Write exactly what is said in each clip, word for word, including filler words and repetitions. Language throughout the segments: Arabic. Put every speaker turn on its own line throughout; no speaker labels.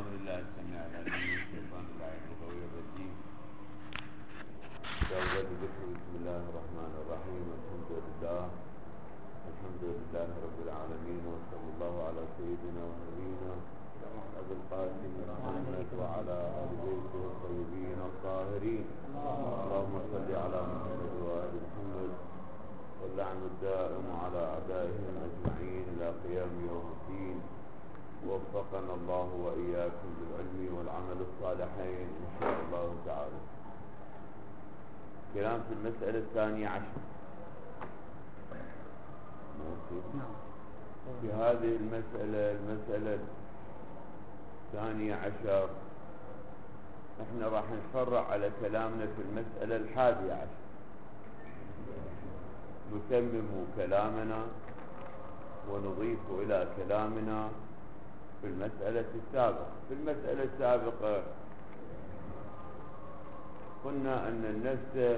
بالله السميع العليم من الشيطان اللعين الغوي الرجيم. بدأت بذكر بسم الله الرحمن الرحيم. الحمد لله الحمد لله رب العالمين، وصلى الله على سيدنا ونبينا أبي القاسم محمد وعلى آل بيته الطيبين الطاهرين. اللهم صل على محمد وآل محمد، واللعن الدائم على أعدائهم أجمعين إلى قيام يوم الدين. وفقنا الله وإياكم بالعلم والعمل الصالحين إن شاء الله تعالى. كلام في المسألة الثانية عشر. في هذه المسألة المسألة الثانية عشر احنا راح نفرع على كلامنا في المسألة الحادية عشر، نتمم كلامنا ونضيف إلى كلامنا في المسألة السابقة. في المسألة السابقة قلنا أن النفس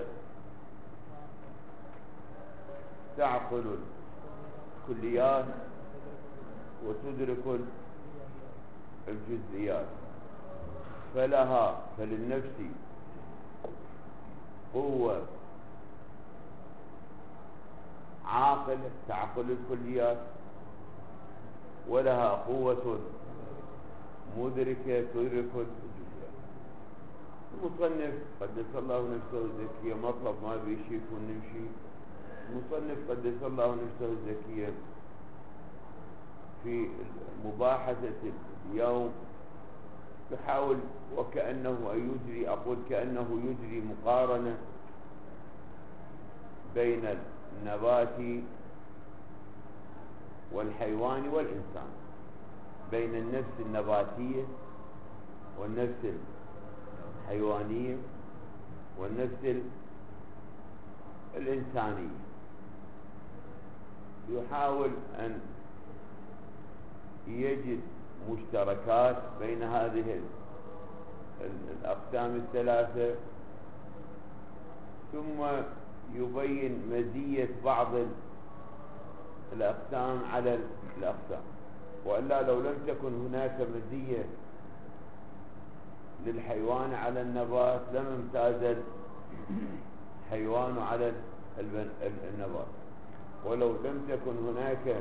تعقل الكليات وتدرك الجزئيات، فلها فللنفس قوة عاقلة تعقل الكليات، ولها قوة مدركة تدرك الجزئيات. المصنف قدس الله نفسه الزكية مطلب ما بيشيك ونمشي. المصنف قدس الله نفسه الزكية في مباحثة اليوم يحاول وكأنه يجري أقول كأنه يجري مقارنة بين النبات والحيوان والإنسان، بين النفس النباتية والنفس الحيوانية والنفس الإنسانية. يحاول أن يجد مشتركات بين هذه الأقسام الثلاثة، ثم يبين مزية بعض الأقسام على الأقسام، وإلا لو لم تكن هناك مزية للحيوان على النبات لم امتاز الحيوان على النبات، ولو لم تكن هناك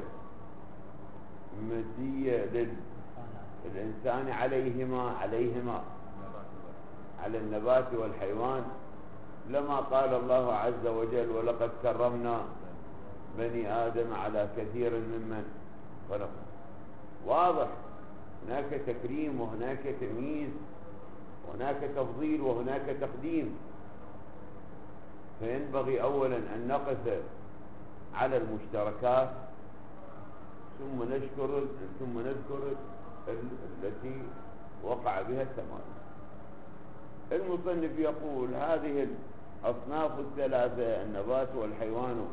مزية للإنسان عليهما عليهما على النبات والحيوان لما قال الله عز وجل ولقد كرمنا بني آدم على كثير ممن خلق. واضح هناك تكريم وهناك تمييز وهناك تفضيل وهناك تقديم، فينبغي أولا أن نقف على المشتركات ثم نشكر ثم نذكر التي وقع بها التمايز. المصنف يقول هذه الأصناف الثلاثة النبات والحيوان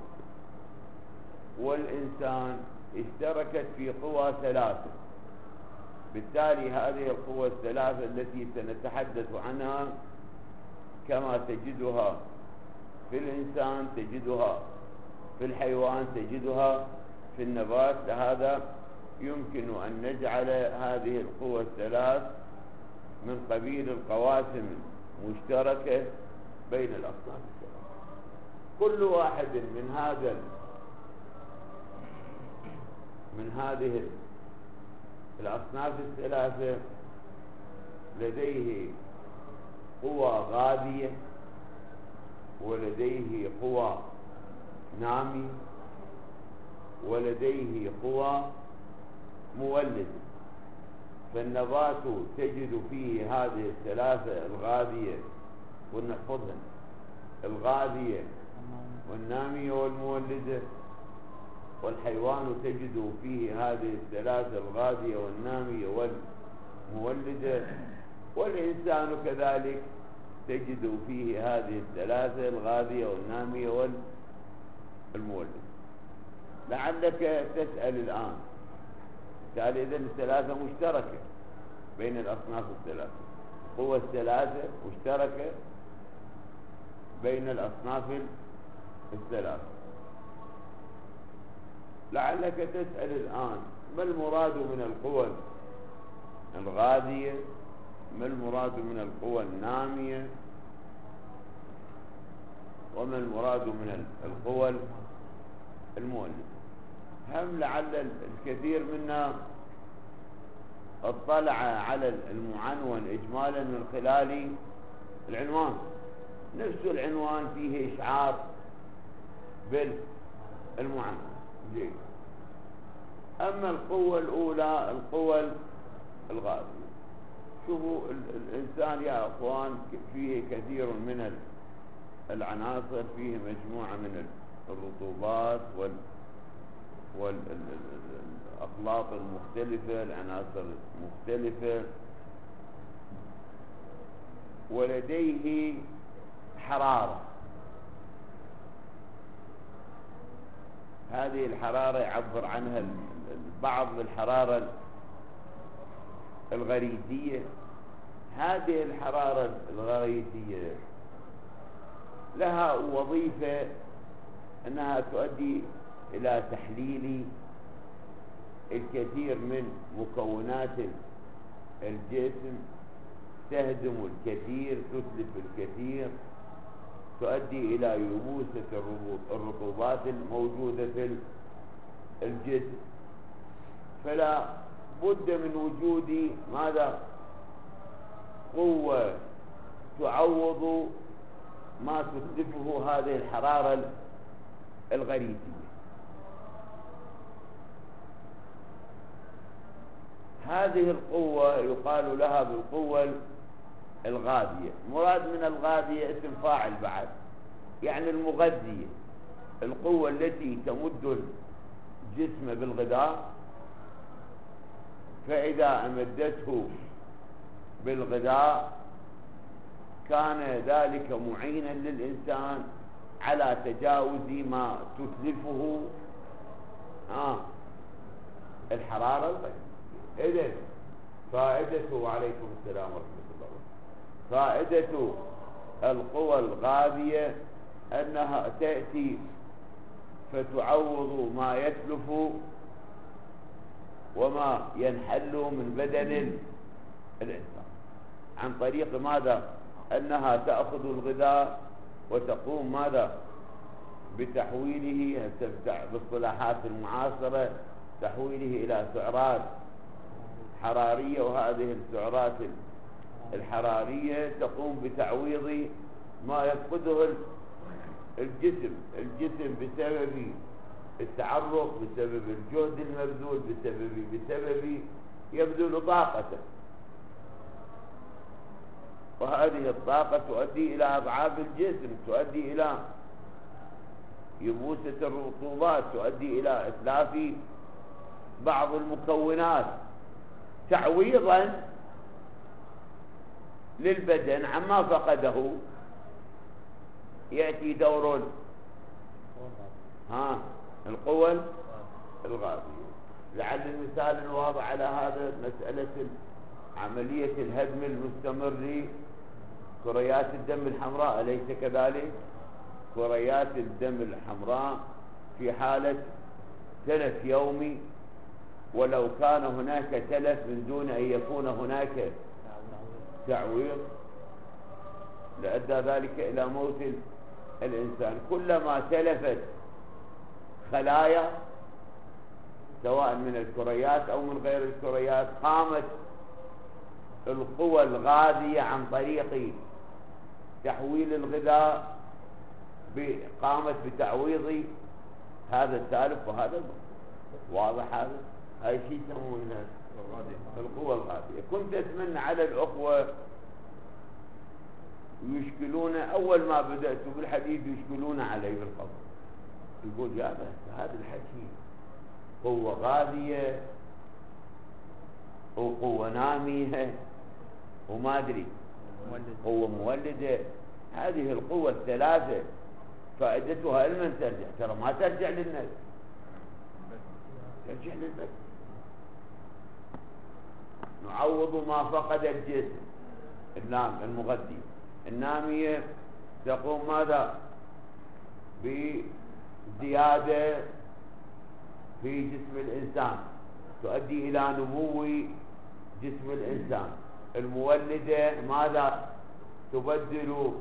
والإنسان اشتركت في قوى ثلاثة، بالتالي هذه القوى الثلاثة التي سنتحدث عنها كما تجدها في الإنسان تجدها في الحيوان تجدها في النبات، لهذا يمكن أن نجعل هذه القوى الثلاث من قبيل القواسم المشتركة بين الأصناف الثلاثة. كل واحد من هذا من هذه الأصناف الثلاثة لديه قوى غاذية ولديه قوى نامية ولديه قوى مولدة. فالنبات تجد فيه هذه الثلاثة الغاذية ونحفظها الغاذية والنامية والمولدة، والحيوان تجد فيه هذه الثلاثة الغاذية والنامية والمولدة، والإنسان كذلك تجد فيه هذه الثلاثة الغاذية والنامية والمولدة. لعلك تسأل الآن قال إذن الثلاثة مشتركة بين الأصناف الثلاثة، قوى الثلاثة مشتركة بين الأصناف الثلاثة. لعلك تسأل الآن ما المراد من القوى الغاذية، ما المراد من القوى النامية، وما المراد من القوى المولدة. هم لعل الكثير منا اطلع على المعنون إجمالا من خلال العنوان، نفس العنوان فيه إشعار بالمعنون. جيد. أما القوة الأولى القوة الغاذية، شوفوا الإنسان يا أخوان فيه كثير من العناصر، فيه مجموعة من الرطوبات وال والأخلاط المختلفة، العناصر المختلفة، ولديه حرارة. هذه الحرارة يعبر عنها البعض بالحرارة الغريزية. هذه الحرارة الغريزية لها وظيفة أنها تؤدي إلى تحليل الكثير من مكونات الجسم، تهدم الكثير، تتلف الكثير، تؤدي إلى يبوسة الرطوبات الموجودة في الجسم. فلا بد من وجود ماذا؟ قوة تعوض ما تتلفه هذه الحرارة الغريزية. هذه القوة يقال لها بالقوة الغاذية. مراد من الغاذية اسم فاعل بعد، يعني المغذية، القوة التي تمد الجسم بالغذاء، فإذا أمدته بالغذاء كان ذلك معينا للإنسان على تجاوز ما تتلفه آه الحرارة الغريزية. إذن فائدته، وعليكم السلام ورحمة الله وبركاته، فائدة القوى الغاذية أنها تأتي فتعوض ما يتلف وما ينحل من بدن الإنسان عن طريق ماذا؟ أنها تأخذ الغذاء وتقوم ماذا؟ بتحويله باصطلاحات المعاصرة، تحويله إلى سعرات حرارية، وهذه السعرات الحرارية تقوم بتعويض ما يفقده الجسم الجسم بسبب التعرق، بسبب الجهد المبذول، بسبب بسبب يبذل طاقته، وهذه الطاقة تؤدي إلى أضعاف الجسم، تؤدي إلى يبوسة الرطوبات، تؤدي إلى إتلاف بعض المكونات، تعويضا للبدن عما فقده. يأتي دور ها القوى الغاذية. لعل المثال الواضح على هذا مسألة عملية الهدم المستمر لكريات الدم الحمراء، أليس كذلك؟ كريات الدم الحمراء في حالة تلف يومي، ولو كان هناك تلف من دون أن يكون هناك تعويض لأدى ذلك إلى موت الإنسان. كلما تلفت خلايا سواء من الكريات أو من غير الكريات، قامت القوى الغاذية عن طريق تحويل الغذاء، قامت بتعويض هذا التالف وهذا الموت. واضح هذا؟ هاي شيء يسمونه القوى الغاذية. كنت أتمنى على الأخوة يشكلون، أول ما بدأت بالحديث يشكلون علي بالقبر، يقول يا بس هذا الحكي قوة غاذية وقوة نامية وما أدري قوة مولدة. هذه القوة الثلاثة فائدتها لمن ترجع؟ ترى ما ترجع للنفس، ترجع للبدن. نعوض ما فقد الجسم. النام المغذي النامية تقوم ماذا؟ بزيادة في جسم الإنسان، تؤدي إلى نمو جسم الإنسان المولدة ماذا تبدل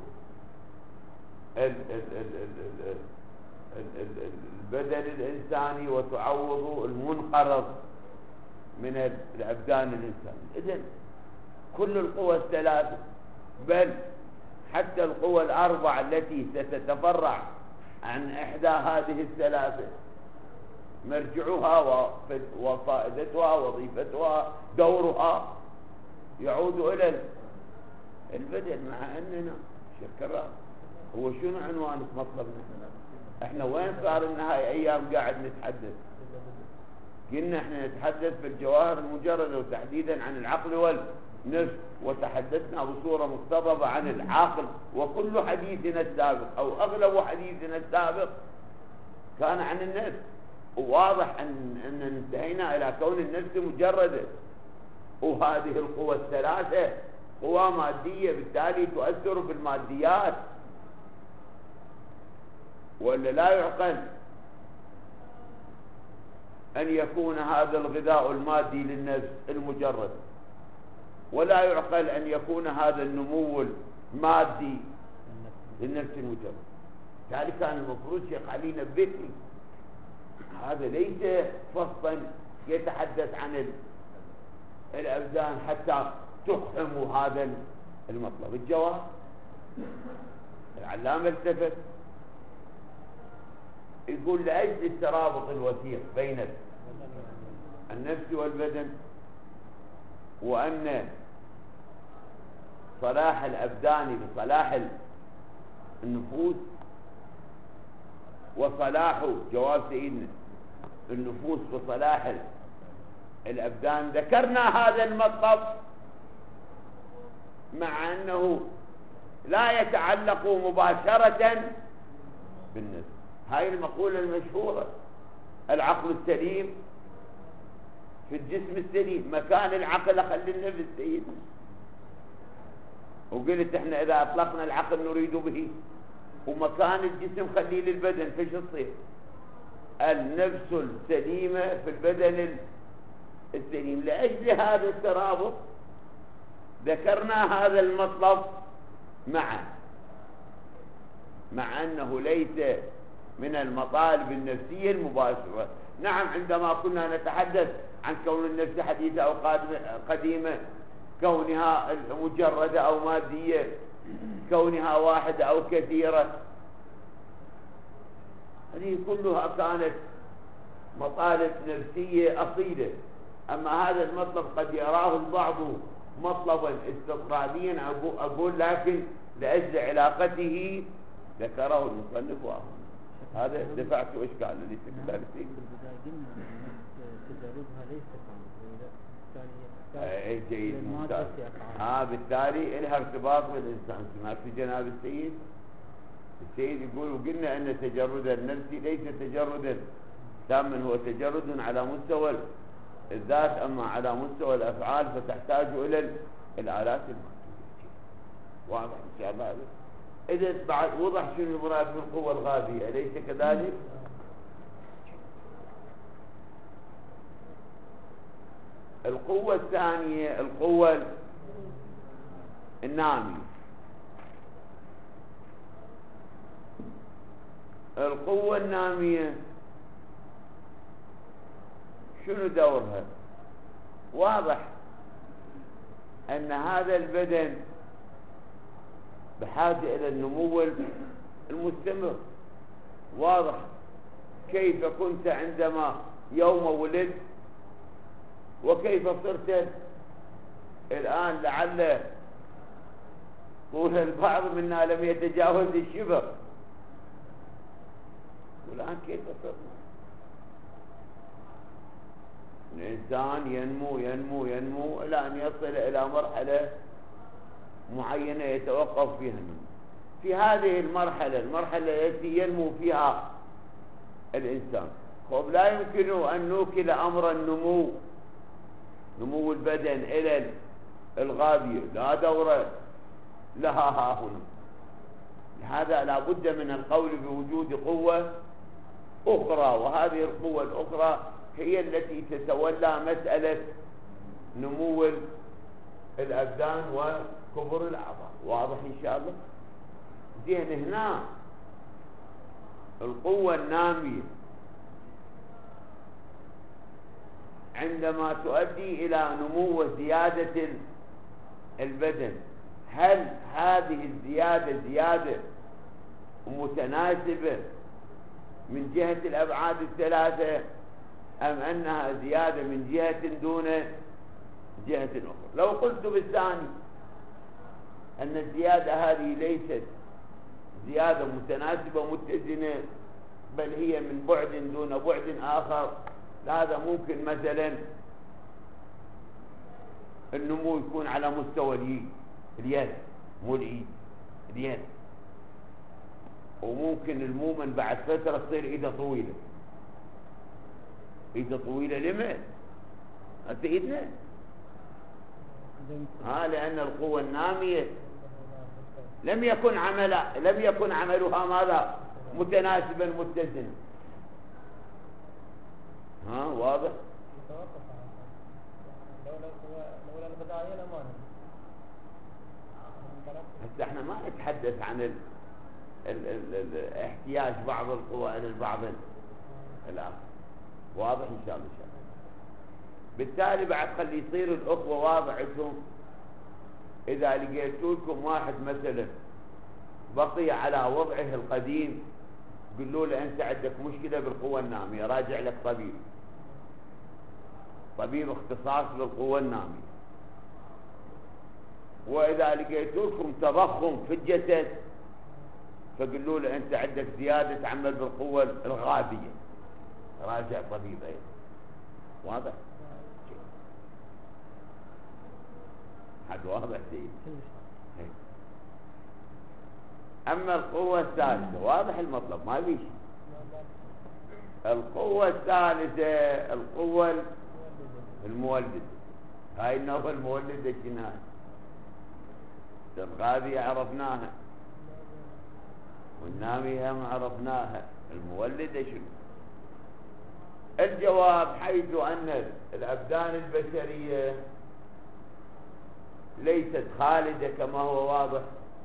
البدن الإنساني وتعوض المنقرض من الأبدان الإنسانية. إذن كل القوى الثلاثة، بل حتى القوى الأربع التي ستتفرع عن إحدى هذه الثلاثة مرجعها وفائدتها وظيفتها دورها يعود إلى البدن. مع أننا شكرا هو شنو عنوانك مطلبنا؟ احنا وين صار النهاية ايام قاعد نتحدث؟ قلنا احنا نتحدث في الجواهر المجردة وتحديدا عن العقل والنفس، وتحدثنا بصورة مقتضبة عن العقل، وكل حديثنا السابق او اغلب حديثنا السابق كان عن النفس، وواضح ان, أن انتهينا الى كون النفس مجردة، وهذه القوى الثلاثة قوى مادية بالتالي تؤثر في الماديات، ولا لا يعقل أن يكون هذا الغذاء المادي للنفس المجرد، ولا يعقل أن يكون هذا النمو المادي للنفس المجرد. لذلك كان المفروض شيخ علي ينبهني هذا ليس فصلا يتحدث عن الأبدان حتى تفهموا هذا المطلب. الجواب العلامة التفت يقول لأجل الترابط الوثيق بين النفس والبدن، وأن صلاح الأبدان لصلاح النفوس، وصلاح جواب سيدنا النفوس وصلاح الأبدان، ذكرنا هذا المطلب مع أنه لا يتعلق مباشرة بالنفس. هاي المقولة المشهورة العقل السليم في الجسم السليم، مكان العقل أخلي النفس سيدنا. وقلت احنا إذا أطلقنا العقل نريد به، ومكان الجسم خليه للبدن، فيش تصير النفس السليمة في البدن السليم. لأجل هذا الترابط ذكرنا هذا المطلب معا، مع أنه ليس من المطالب النفسية المباشرة. نعم عندما كنا نتحدث عن كون النفس حديثة أو قديمة، كونها مجردة أو مادية، كونها واحدة أو كثيرة، هذه كلها كانت مطالب نفسية أصيلة. أما هذا المطلب قد يراه البعض مطلبا استطراديا أقول، لكن لأجل علاقته ذكره المصنف هذا دفعت إشكال ليس كذلك.
تجاربها ليست
اي جيد ممتاز. ها بالتالي لها ارتباط بالإنسان. سمعت في جناب السيد السيد يقول وقلنا أن تجرد النفس ليس تجردا تاما، هو تجرد على مستوى الذات، أما على مستوى الأفعال فتحتاج إلى الآلات المادية. واضح إن شاء الله. إذا بعد وضح شنو المراد بالقوة الغازية، أليس كذلك؟ القوة الثانية القوة النامية. القوة النامية شنو دورها؟ واضح أن هذا البدن بحاجة إلى النمو المستمر. واضح كيف كنت عندما يوم ولدت وكيف صرت الآن، لعل طول البعض منا لم يتجاوز الشبر، والآن كيف صرنا؟ الإنسان ينمو ينمو ينمو إلى أن يصل إلى مرحلة معينة يتوقف فيها النمو. في هذه المرحلة المرحلة التي ينمو فيها الإنسان، خب لا يمكن أن نوكل أمر النمو نمو البدن إلى الغابية، لا دور لها ها هنا. لهذا لا بد من القول بوجود قوة أخرى، وهذه القوة الأخرى هي التي تتولى مسألة نمو الأبدان وكبر الأعضاء. واضح إن شاء الله؟ زين، هنا القوة النامية عندما تؤدي إلى نمو وزيادة البدن، هل هذه الزيادة زيادة متناسبة من جهة الأبعاد الثلاثة، أم أنها زيادة من جهة دون جهة أخرى؟ لو قلت بالثاني أن الزيادة هذه ليست زيادة متناسبة متزنة، بل هي من بعد دون بعد آخر، هذا ممكن مثلا النمو يكون على مستوى اليد اليد مو الايد اليد، وممكن المومن بعد فترة تصير ايده طويلة. ايده طويلة لمن؟ انت ايدنا ها، لأن القوة النامية لم يكن عمل لم يكن عملها ماذا؟ متناسبا متزنا. ها واضح؟
لولا البداية لما
هسه احنا ما نتحدث عن ال... ال... ال... ال... احتياج بعض القوى الى البعض الاخر. واضح ان شاء الله ان شاء الله. بالتالي بعد خلي يصير الاخوه واضح لكم. اذا لقيتوا لكم واحد مثلا بقي على وضعه القديم، قولوا له انت عندك مشكله بالقوه الناميه، راجع لك طبيب طبيب اختصاص بالقوه الناميه. واذا لقيتوا لكم تضخم في الجسد، فقولوا له انت عندك زياده تعمل بالقوه الغابيه، راجع طبيب ايضا. واضح؟ حد واضح سيد؟ اما القوه الثالثه واضح المطلب، ما في شيء. القوه الثالثه القوه المولده. هاي النوع المولده شنو؟ الغابيه عرفناها، والناميه ما عرفناها، المولده شنو؟ الجواب حيث ان الابدان البشريه ليست خالده كما هو واضح،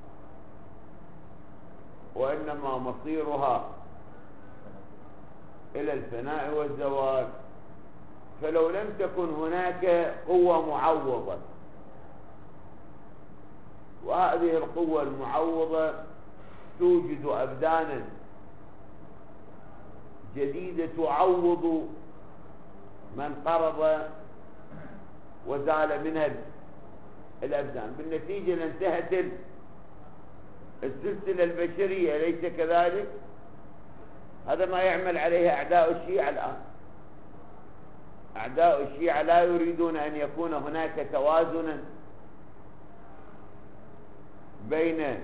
وانما مصيرها الى الفناء والزوال. فلو لم تكن هناك قوه معوضه، وهذه القوه المعوضه توجد ابدانا جديده تعوض من قرض وزال منها الابدان، بالنتيجه لانتهت السلسله البشريه. ليس كذلك؟ هذا ما يعمل عليه اعداء الشيعه الان. اعداء الشيعه لا يريدون ان يكون هناك توازنا بين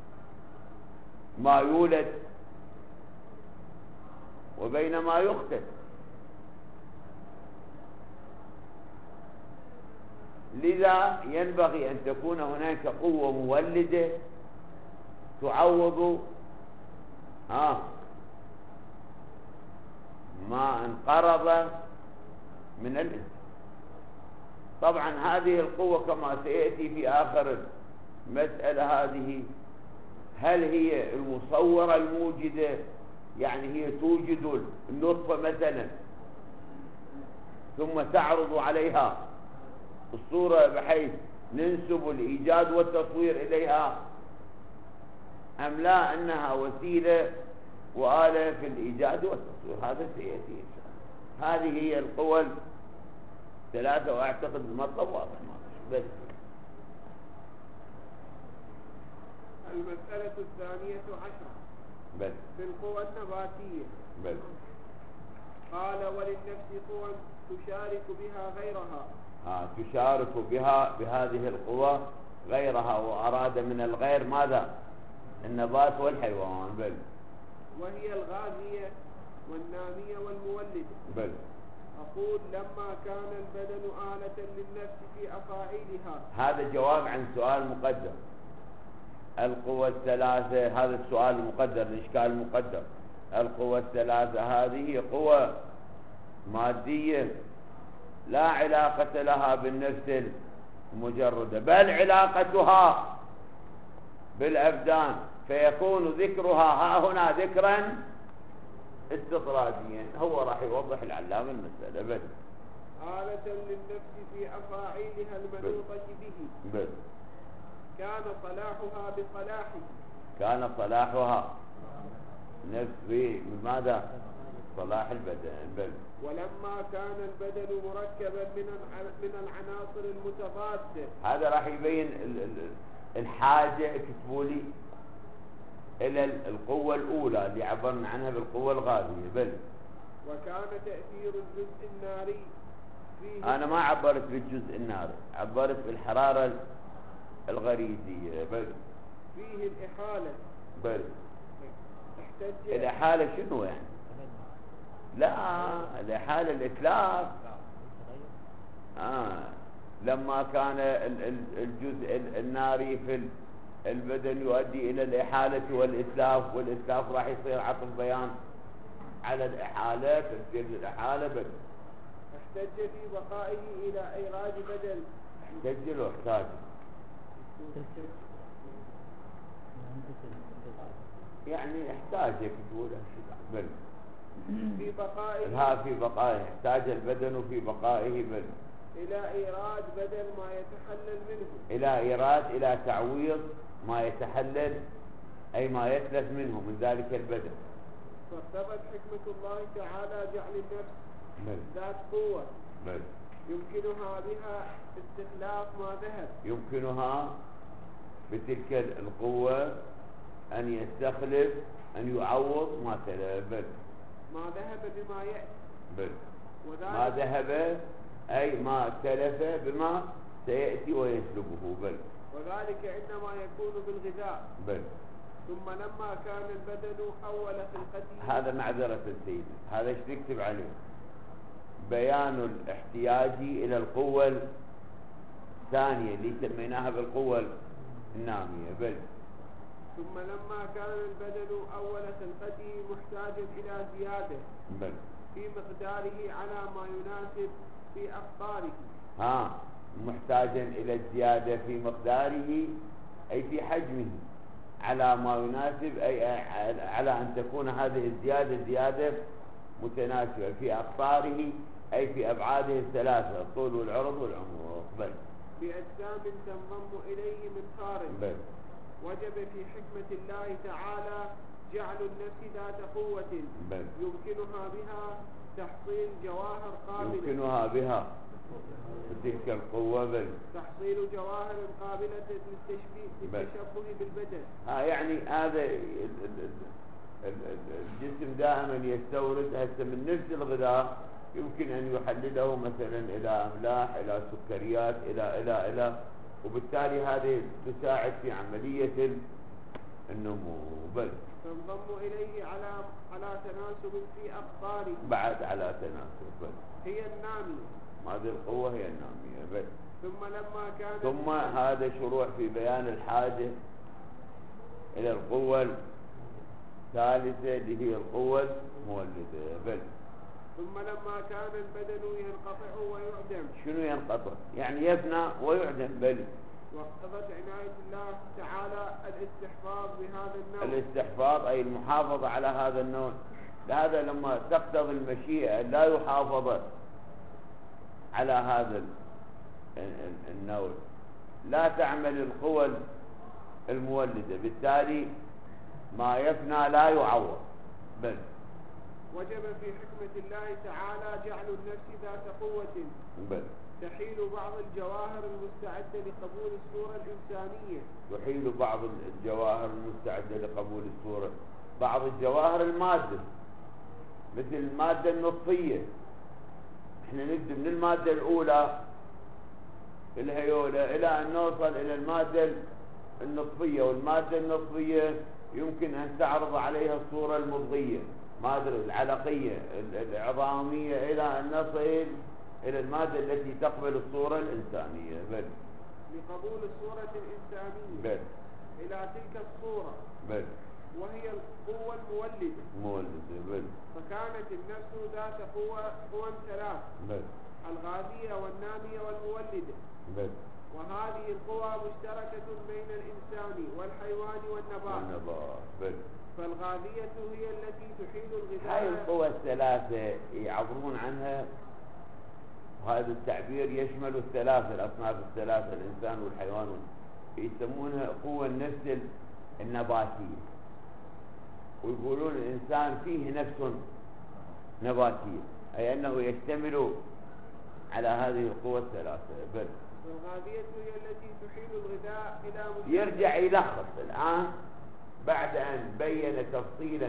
ما يولد وبين ما يقتل. لذا ينبغي أن تكون هناك قوة مولدة تعوض آه ما انقرض من الإنسان. طبعا هذه القوة كما سيأتي في آخر المسألة هذه، هل هي المصورة الموجدة، يعني هي توجد النطفة مثلا ثم تعرض عليها الصورة بحيث ننسب الإيجاد والتصوير إليها، أم لا أنها وسيلة وآلة في الإيجاد والتصوير؟ هذا سيأتي إن شاء الله. هذه هي القوى الثلاثة، وأعتقد المطلب واضح. بس
المسألة الثانية عشرة
بل
في القوى النباتية.
بل
قال وللنفس قوى تشارك بها غيرها.
ها تشارك بها بهذه القوى غيرها، وأراد من الغير ماذا؟ النبات والحيوان. بل
وهي الغازية والنامية والمولدة.
بل
أقول لما كان البدن آلة للنفس في أفاعيلها.
هذا جواب عن سؤال مقدر. القوى الثلاثة، هذا السؤال المقدر، الإشكال المقدر. القوى الثلاثة هذه قوى مادية لا علاقة لها بالنفس المجردة، بل علاقتها بالأبدان، فيكون ذكرها ها هنا ذكرا استطراديا. هو راح يوضح العلامة المسألة. بل
آلة للنفس في أفاعيلها المنوطة به،
بل
كان صلاحها بصلاحه،
كان صلاحها نفس بماذا؟ صلاح البدن. بل
ولما كان البدن مركبا من الع- من العناصر المتضادة.
هذا راح يبين ال- ال- الحاجة، اكتبوا لي، إلى القوة الأولى اللي عبرنا عنها بالقوة الغازية. بل
وكان تأثير الجزء الناري فيه
أنا ما عبرت بالجزء الناري، عبرت بالحرارة الغريزية. بل
فيه الإحالة.
بل
احتج
الإحالة شنو يعني؟ لا، الإحالة الإتلاف. آه. لما كان ال- ال- الجزء ال- الناري في ال- البدن يؤدي إلى الإحالة والإتلاف، والإتلاف راح يصير عطف بيان على الإحالة، تصير الإحالة. بل
احتج في بقائه إلى إيراد بدل.
احتج واحتاج، يعني احتاج تقول. بل
في بقائه
ها في بقائه، احتاج البدن في بقائه. بل
إلى إيراد بدل ما يتحلل منه.
إلى إيراد، إلى تعويض ما يتحلل أي ما يتلف منه من ذلك البدن.
فاقتضت حكمة الله تعالى جعل النفس
بل
ذات قوة
بل
يمكنها بها استخلاف ما ذهب.
يمكنها بتلك القوة أن يستخلف، أن يعوض ما تلف. بل
ما ذهب بما يأتي.
بل ما
وذلك
ذهب أي ما تلف بما سيأتي ويسلبه. بل
وذلك إنما يكون بالغذاء.
بل
ثم لما كان البدن أول خلقته.
هذا معذرة السيد، هذا ايش تكتب عليه؟ بيان الاحتياج إلى القوة الثانية اللي سميناها بالقوة النامية. بل
ثم لما كان البدن أول خلقته محتاجا إلى زيادة
بل
في مقداره على ما يناسب في أقطاره.
ها محتاجا إلى الزيادة في مقداره أي في حجمه، على ما يناسب أي على أن تكون هذه الزيادة زيادة متناسبة في أقطاره أي في أبعاده الثلاثة، الطول والعرض والعمق. بل
بأجسام تنضم إليه من خارج.
بل
وجب في حكمة الله تعالى جعل النفس ذات قوة
بل
يمكنها بها تحصيل جواهر قابلة.
يمكنها بها تلك القوة. بل
تحصيل جواهر قابلة للتشبيه
بل.
للتشبه بالبدن.
ها يعني هذا ال- ال- ال- ال- الجسم دائما يستورد هسه من نفس الغذاء، يمكن أن يحلله مثلا إلى أملاح، إلى سكريات، إلى إلى إلى وبالتالي هذه تساعد في عملية النمو. بل
تنضم إليه على على تناسب في أقطاره.
بعد على تناسب. بل
هي النامية.
هذه القوة هي النامية. بل
ثم لما كان
ثم هذا شروع في بيان الحاجة إلى القوة الثالثة اللي هي القوة المولدة. بل
ثم لما كان البدن ينقطع ويعدم.
شنو ينقطع؟ يعني يفنى ويعدم. بل
واقتضت عناية الله تعالى الاستحفاظ بهذا النوع.
الاستحفاظ أي المحافظة على هذا النوع. لهذا لما تقتضي المشيئة لا يحافظ على هذا النوع لا تعمل القوى المولدة، بالتالي ما يفنى لا يعوض. بل
وجب في حكمة الله تعالى جعل النفس ذات قوة
بل
تحيل بعض الجواهر المستعدة لقبول الصورة الإنسانية.
يحيل بعض الجواهر المستعدة لقبول الصورة، بعض الجواهر المادة مثل المادة النطفية. احنا نبدأ من المادة الأولى الهيولة إلى أن نوصل إلى المادة النطفية، والمادة النطفية يمكن أن تعرض عليها الصورة المضغية، مادة العلقية العظامية، إلى أن نصل إلى المادة التي تقبل الصورة الإنسانية. بل
لقبول الصورة الإنسانية.
بل
إلى تلك الصورة.
بل
وهي القوة المولدة.
مولدة. بل
فكانت النفس ذات قوة قوى ثلاث.
بل
الغاذية والنامية والمولدة.
بس.
وهذه القوى مشتركة بين الإنسان والحيوان والنبات.
والنبات بس.
فالغاذية هي التي تحيل
هاي
الغذاء.
القوى الثلاثة يعبرون عنها، وهذا التعبير يشمل الثلاثة الأصناف الثلاثة الإنسان والحيوان، يسمونها قوة النفس النباتية، ويقولون الإنسان فيه نفس نباتية، أي أنه يشتمل على هذه القوى الثلاثة. بل
والغاذية هي التي تحيل الغذاء إلى مشابهة.
يرجع يلخص الآن بعد أن بين تفصيلا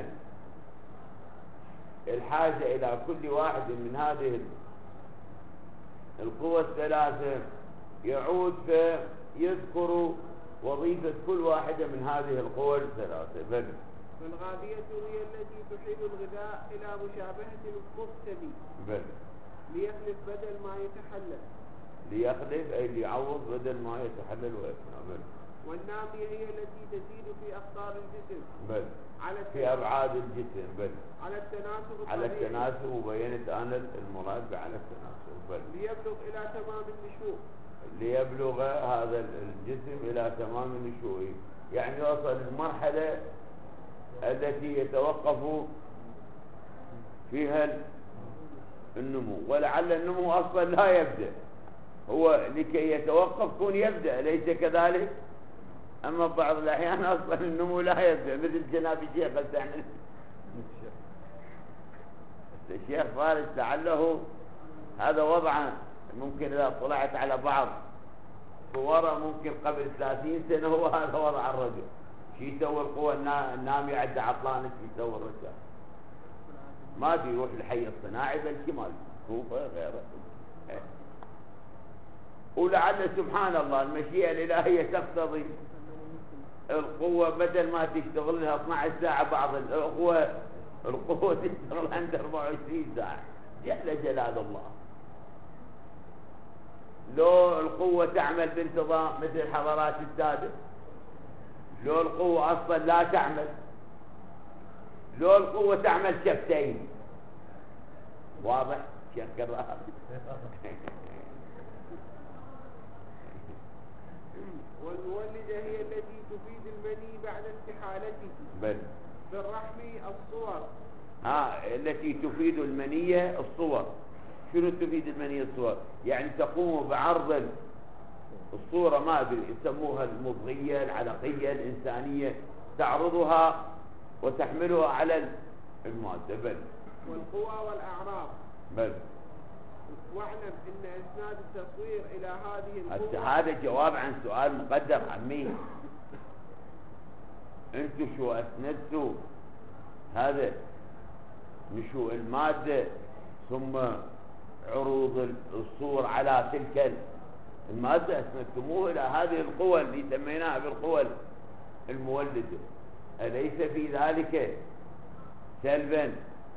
الحاجة إلى كل واحد من هذه القوى الثلاثة، يعود فيذكر وظيفة كل واحدة من هذه القوى الثلاثة. بل
فالغاذية هي التي تحيل الغذاء إلى مشابهة المقتدي.
بل
ليخلف بدل ما يتحلل.
ليخلف أي ليعوض بدل ما يتحلل ويفنى. بل
والنامية هي التي تزيد في أقطار الجسم.
بل
على
في أبعاد الجسم. بل
على التناسب
على
الطبيعي.
التناسب، وبينت أنا المراد على التناسب. بل
ليبلغ إلى تمام النشوء.
ليبلغ هذا الجسم إلى تمام النشوء، يعني يوصل المرحلة التي يتوقف فيها النمو، ولعل النمو أصلا لا يبدأ، هو لكي يتوقف كون يبدأ، ليس كذلك؟ أما بعض الأحيان أصلا النمو لا يبدأ، مثل جناب الشيخ الثاني الشيخ فارس لعله هذا وضعا، ممكن إذا طلعت على بعض صوره ممكن قبل ثلاثين سنة هو هذا وضع الرجل، شي يسوي القوة النامية عند عطلانة، شي يسوي الرجال ما في يروح الحي الصناعي بل شمال كوفة غيره. ولعل سبحان الله المشيئة الإلهية تقتضي القوة بدل ما تشتغل لها اثنتي عشرة ساعة، بعض القوة القوة تشتغل عند أربعة وعشرين ساعة، جل جلال الله. لو القوة تعمل بانتظام مثل حضرات السادة، لو القوة أصلا لا تعمل، لو القوة تعمل شفتين، واضح شيخ كرار؟
والمولدة هي التي تفيد المني بعد استحالته.
بل
في الرحم الصور.
ها التي تفيد المنية الصور. شنو تفيد المنية الصور؟ يعني تقوم بعرض الصورة، ما أدري يسموها المضغية العلقية الإنسانية، تعرضها وتحملها على المادة. بل
والقوى والأعراض.
بل
واعلم ان اسناد التصوير الى هذه القوى.
هذا جواب عن سؤال مقدر عمي، انتوا شو اسندتوا هذا نشوء المادة ثم عروض الصور على تلك المادة، اسندتموه الى هذه القوى اللي سميناها بالقوى المولدة. أليس في ذلك سلبا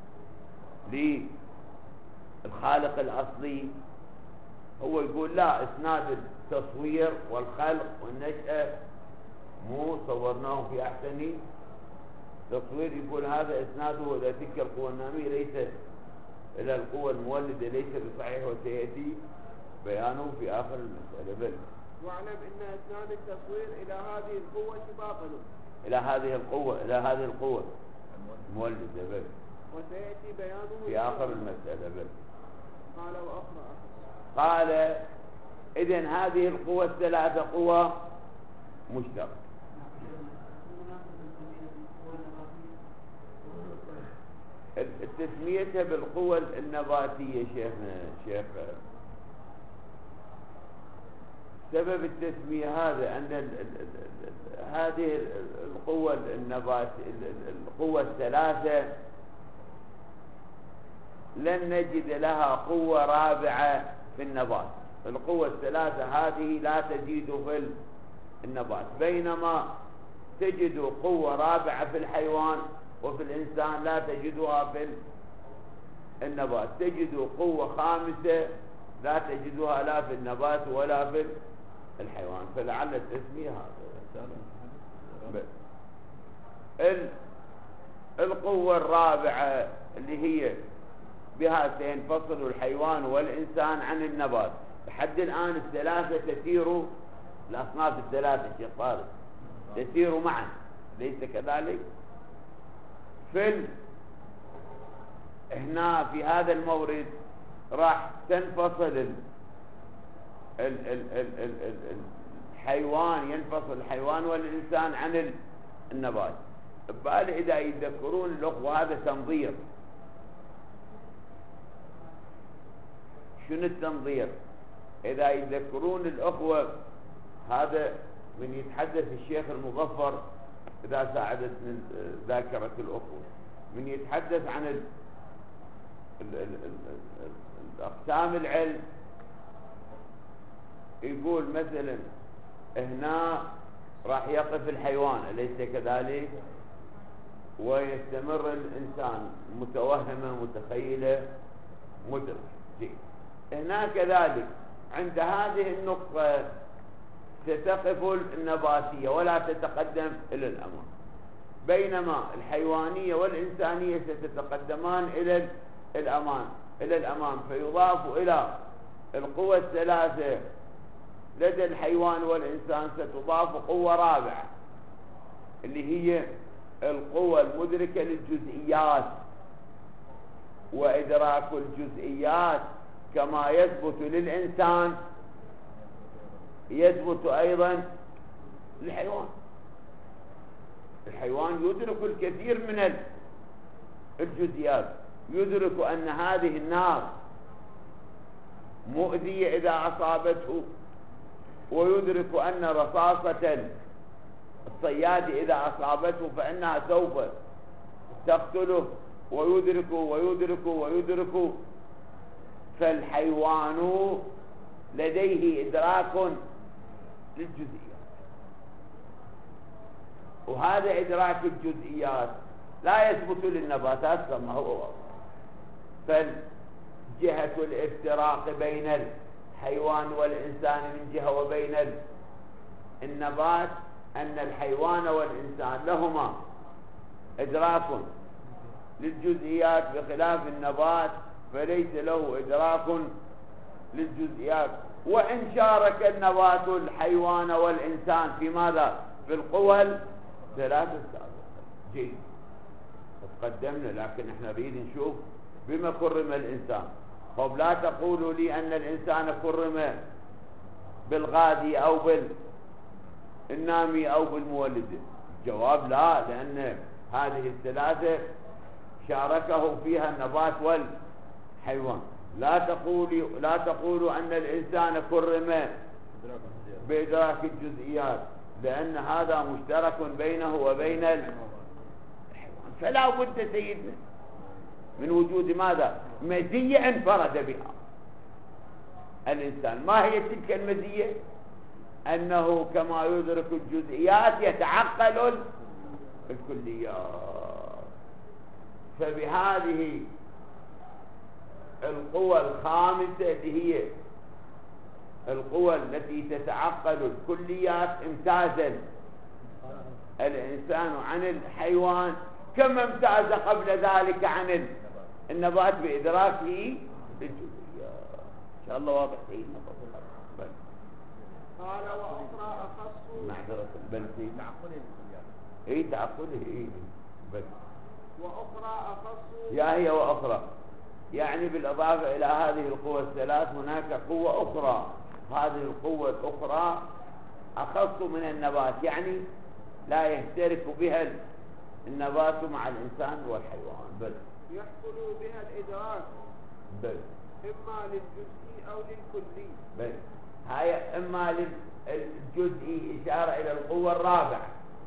للخالق الأصلي؟ هو يقول لا، اسناد التصوير والخلق والنشأة مو صورناه في أحسن تصوير، يقول هذا اسناده إلى تلك القوى النامية ليس إلى القوى المولدة، ليس بصحيح، وسيأتي بيانه في آخر المسألة. بل
واعلم ان اسناد التصوير الى هذه القوة باطل،
إلى هذه القوة إلى هذه القوة المولدة. بل
وسيأتي بيانه
في آخر المسألة. بل
قال وأخرى
قال إذن هذه القوى الثلاثة قوى مشتركة. التسميتها بالقوى النباتية شيخنا شيخ، سبب التسمية هذا أن ال ال ال هذه القوى النبات القوى الثلاثة لن نجد لها قوة رابعة في النبات. القوى الثلاثة هذه لا تجد في النبات، بينما تجد قوة رابعة في الحيوان وفي الإنسان لا تجدها في النبات. تجد قوة خامسة لا تجدها لا في النبات ولا في الحيوان، فلعل التسمية هذا. القوة الرابعة اللي هي بها سينفصل الحيوان والإنسان عن النبات. لحد الآن الثلاثة تسير، الأصناف الثلاثة شيخ طارق تسير معا، ليس كذلك؟ في ال... هنا في هذا المورد راح تنفصل ال... ال... ال... ال... ال... ال... الحيوان، ينفصل الحيوان والإنسان عن النبات. ببالي إذا يذكرون الأخوة هذا تنظير. شنو التنظير؟ إذا يذكرون الأخوة هذا من يتحدث الشيخ المظفر، إذا ساعدتني ذاكرة الأخوة، من يتحدث عن ال ال ال ال ال الأقسام العلم، يقول مثلا هنا راح يقف الحيوان أليس كذلك؟ ويستمر الإنسان متوهمة متخيلة مدرك. هنا كذلك عند هذه النقطة ستقف النباتية ولا تتقدم إلى الأمام، بينما الحيوانية والإنسانية ستتقدمان إلى الأمام إلى الأمام فيضاف إلى القوى الثلاثة لدى الحيوان والإنسان ستضاف قوة رابعة اللي هي القوة المدركة للجزئيات، وإدراك الجزئيات كما يثبت للإنسان يثبت أيضا للحيوان. الحيوان يدرك الكثير من الجزئيات، يدرك أن هذه النار مؤذية إذا أصابته، ويدرك أن رصاصة الصياد إذا أصابته فإنها سوف تقتله، ويدرك ويدرك ويدرك. فالحيوان لديه إدراك للجزئيات، وهذا إدراك الجزئيات لا يثبت للنباتات كما هو واضح. فالجهة الافتراق بين الحيوان والإنسان من جهة وبين النبات أن الحيوان والإنسان لهما إدراك للجزئيات بخلاف النبات فليس له إدراك للجزئيات. وإن شارك النبات الحيوان والإنسان في ماذا؟ في القوى الثلاثة السابقة. جيد، تقدمنا، لكن احنا نريد نشوف بما كرم الإنسان. طب لا تقولوا لي أن الإنسان كرم بالغادي أو بالنامي أو بالمولد. الجواب لا، لأن هذه الثلاثة شاركه فيها النبات والحيوان. لا تقولوا لا تقولوا أن الإنسان كرم بإدراك الجزئيات، لأن هذا مشترك بينه وبين الحيوان. فلا بد سيدنا من وجود ماذا؟ مزية انفرد بها الإنسان. ما هي تلك المزية؟ أنه كما يدرك الجزئيات يتعقل الكليات. فبهذه القوى الخامسة اللي هي القوى التي تتعقل الكليات امتاز الإنسان عن الحيوان كما امتاز قبل ذلك عن النبات بإدراكه للجزئيات. إن شاء الله واضح سيدنا.
قال وأخرى أخص
معذرة بل في تعقله اي تعقله اي بس
وأخرى أخص
يا هي وأخرى، يعني بالإضافة إلى هذه القوة الثلاث هناك قوة أخرى. هذه القوة الأخرى أخص من النبات، يعني لا يشترك بها النبات مع الإنسان والحيوان بل
يحصل بها الإدراك
بل
إما للجزء أو للكلي.
بل هاي إما للجزء إشارة إلى القوة الرابعة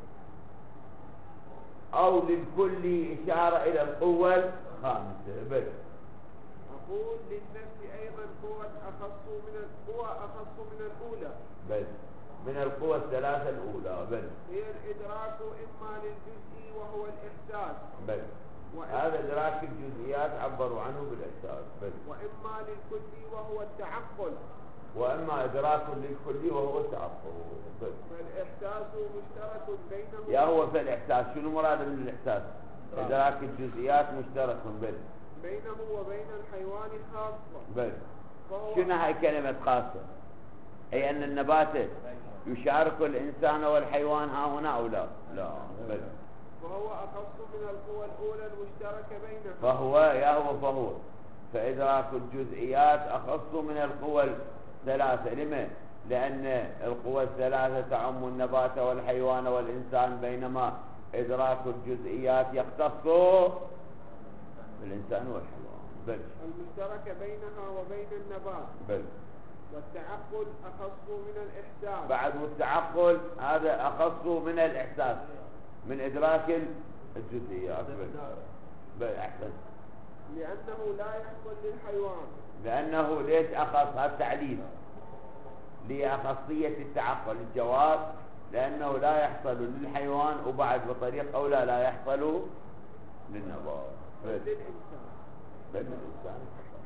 أو للكل إشارة إلى القوة الخامسة. بل
أقول للنفس أيضا قوة أخص من القوة أخص من الأولى.
بل من القوى الثلاثة الأولى. بل
هي الإدراك إما للجزء وهو الإحساس.
بل هذا إدراك الجزئيات عبروا عنه بالإحساس. بل
وإما للكلي وهو التعقل.
وإما إدراك للكلي وهو التعقل. بل
فالإحساس مشترك بينهما.
يا هو في الإحساس شنو مراد من الإحساس؟ إدراك الجزئيات مشترك. بل
بينه وبين الحيوان خاصة.
بل
فهو
شنو هاي كلمة خاصة؟ أي أن النبات يشارك الإنسان والحيوان ها هنا أو لا؟ لا بل
فهو أخص من القوى الأولى المشتركة بينها.
فهو يا هو فهو فإدراك الجزئيات أخص من القوى الثلاثة. لما؟ لأن القوى الثلاثة تعم النبات والحيوان والإنسان، بينما إدراك الجزئيات يختص بالإنسان والحيوان. بل
المشتركة بينها وبين النبات.
بل
والتعقل أخص من الإحساس.
بعد التعقل هذا أخص من الإحساس، من إدراك الجزئيات. بل بل أحسن.
لأنه لا يحصل للحيوان.
لأنه ليش أخص؟ هذا تعليل لأخصية التعقل. الجواب لأنه لا يحصل للحيوان، وبعد بطريق أولى لا يحصل للنبات بل
للإنسان.
بل للإنسان.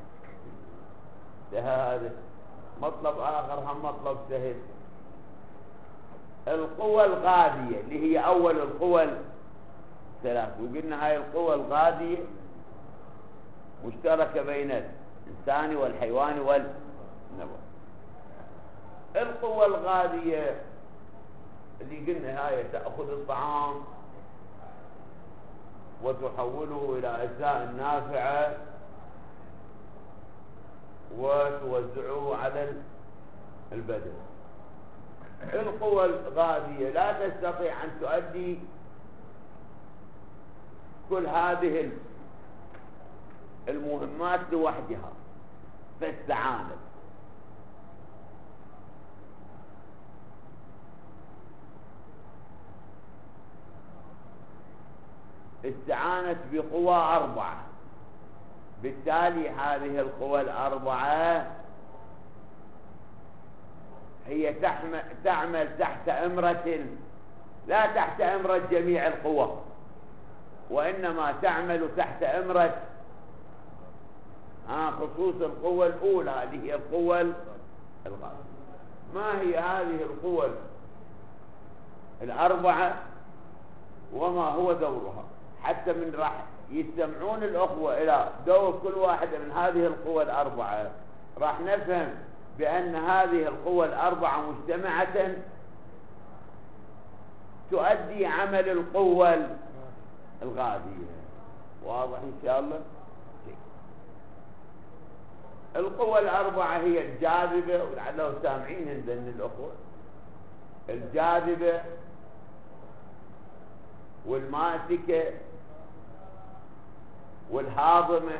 ده هذا مطلب آخر، هم مطلب سهل. القوى الغادية اللي هي أول القوى الثلاث، وقلنا هاي القوى الغادية مشتركة بين الإنسان والحيوان والنبات. القوى الغادية اللي قلنا هاي تأخذ الطعام وتحوله إلى أجزاء نافعة وتوزعه على البدن. القوى الغادية لا تستطيع أن تؤدي كل هذه المهمات لوحدها، فاستعانت. استعانت بقوى أربعة. بالتالي هذه القوى الأربعة هي تعمل تحت أمرة، لا تحت أمرة جميع القوى، وإنما تعمل تحت أمرة آه خصوص القوى الأولى اللي هي القوى الغادية. ما هي هذه القوى الأربعة وما هو دورها؟ حتى من راح يستمعون الأخوة إلى دور كل واحدة من هذه القوى الأربعة، راح نفهم بأن هذه القوى الأربعة مجتمعة تؤدي عمل القوى الغادية. واضح إن شاء الله؟ القوى الأربعة هي الجاذبة، ولعله سامعين عندنا الأخوة، الجاذبة والماسكة والهاضمة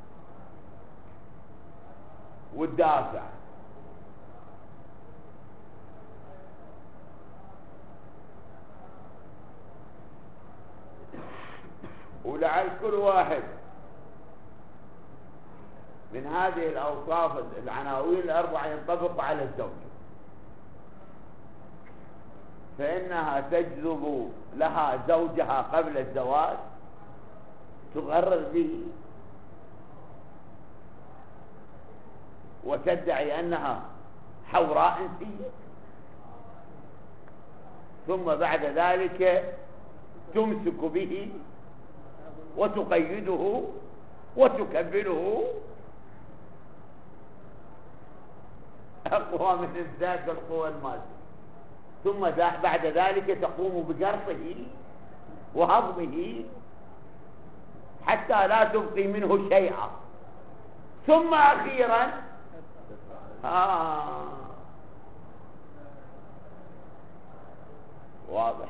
والدافع. ولعل كل واحد من هذه الأوصاف العناوين الأربعة ينطبق على الزوجة، فإنها تجذب لها زوجها قبل الزواج، تغرر به وتدعي أنها حوراء إنسية، ثم بعد ذلك تمسك به وتقيده وتكبله أقوى من إمساك القوى المادية، ثم بعد ذلك تقوم بجرحه وهضمه حتى لا تبقي منه شيئا، ثم أخيرا آه واضح.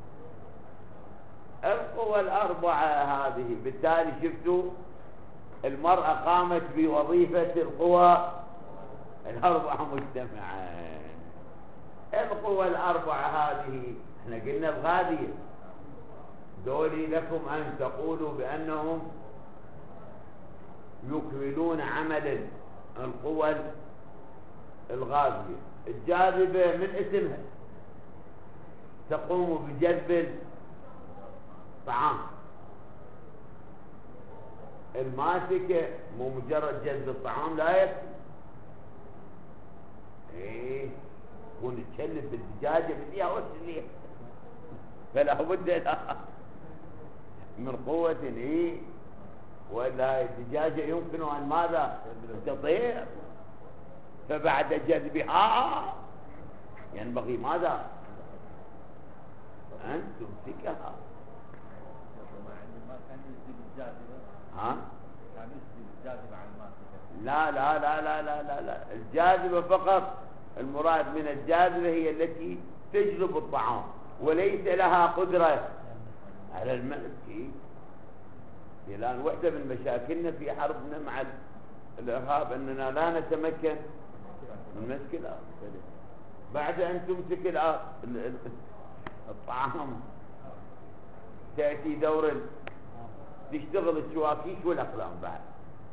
القوى الأربعة هذه بالتالي شفتوا المرأة قامت بوظيفة القوى الأربعة مجتمعين. القوى الأربعة هذه احنا قلنا الغادية، دولي لكم أن تقولوا بأنهم يكملون عمل القوى الغادية. الجاذبة من اسمها تقوم بجذب الطعام، الماسكة مو مجرد جذب الطعام لا يكفي، ايه تكون تشلب بالدجاجة بديها وتسليها، فلا بد من قوة ايه ولا الدجاجة يمكن أن ماذا تطير، فبعد جذبها ينبغي ماذا أن تمسكها. ها؟ لا لا لا لا لا لا لا الجاذبة فقط، المراد من الجاذبة هي التي تجلب الطعام وليس لها قدرة على المسك. لأن واحدة من مشاكلنا في حربنا مع الإرهاب أننا لا نتمكن من مسك الأرض. بعد أن تمسك الأرض الطعام تأتي دور تشتغل الشواكيش والأقلام، بعد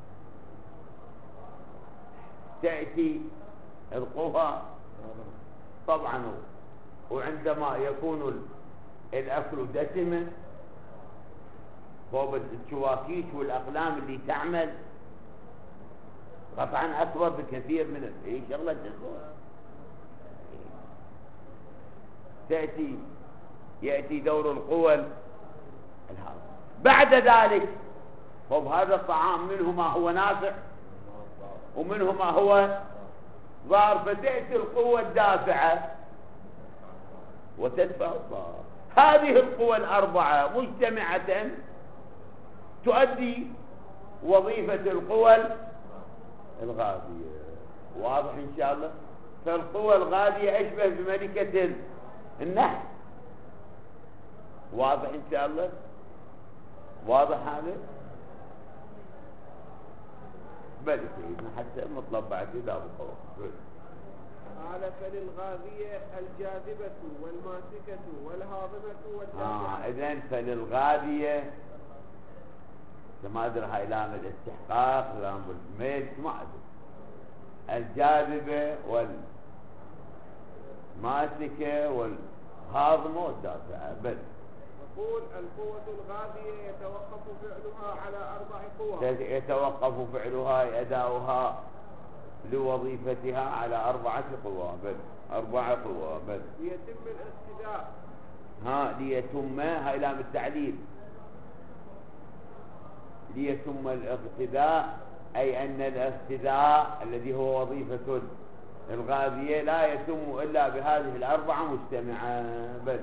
تأتي القوى طبعا. وعندما يكون الأكل دسما فوق الشواكيش والأقلام اللي تعمل قطعا أكبر بكثير من أي شغلة تدخل. تأتي يأتي دور القوى الهضم. بعد ذلك فوق هذا الطعام منه ما هو نافع ومنه ما هو ضار، فتأتي القوة الدافعة وتدفع الضار. هذه القوى الأربعة مجتمعة تؤدي وظيفة القوى الغاذية. واضح إن شاء الله؟ فالقوى الغاذية أشبه بملكة النحل. واضح إن شاء الله؟ واضح هذا؟ بل سيدنا حتى مطلب بعد إذا بقوة.
قال فللغاذية الجاذبة والماسكة والهاضمة والدافعة.
آه إذن فللغاذية ما أدري هاي لام الاستحقاق لام الميل ما أدري. الجاذبة والماسكة والهاضمة والدافعة. بل
يقول القوة الغاذية يتوقف فعلها على أربع قوى.
يتوقف فعلها أداؤها لوظيفتها على أربعة قوى. بل أربعة قوى. بل
ليتم الاقتداء.
ها ليتم هاي لام التعليل. ليتم الاقتداء أي أن الاقتداء الذي هو وظيفة الغاذية لا يتم إلا بهذه الأربعة مجتمعة. بل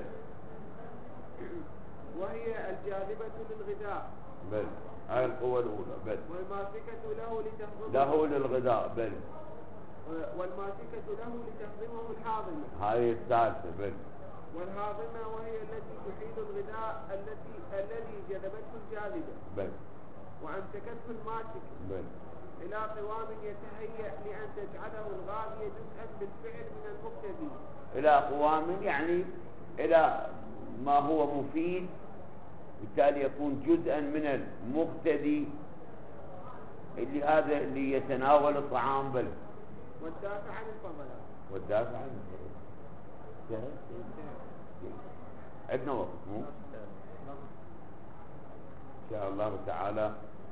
وهي الجاذبة للغذاء.
بل هاي القوة الأولى. بل
والماسكة له لتهضمه.
له للغذاء. بل
والماسكة له لتهضمه الهاضمة.
هذه الثالثة. بل
والهاضمة وهي التي تحيل الغذاء التي الذي جذبته الجاذبة.
بل
وأمسكته الماسكة.
بل
إلى قوام يتهيأ لأن تجعله الغاذية جزءا بالفعل من المقتدي.
إلى قوام يعني إلى ما هو مفيد، بالتالي يكون جزءا من المقتدي اللي هذا اللي يتناول الطعام. بل
والدافع عن الفضلات.
والدافع عن الفضلات. عندنا وقت مو؟ إن شاء الله تعالى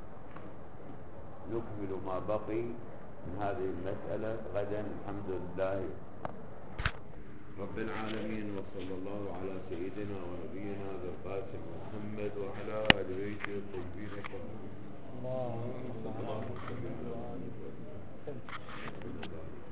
نكمل ما بقي من هذه المسألة غدا الحمد لله رب العالمين. وصلى الله على سيدنا ونبينا ذي القاسم محمد وعلى آل بيته الطيبين الطاهرين. اللهم صل على محمد وعلى آله وسلم.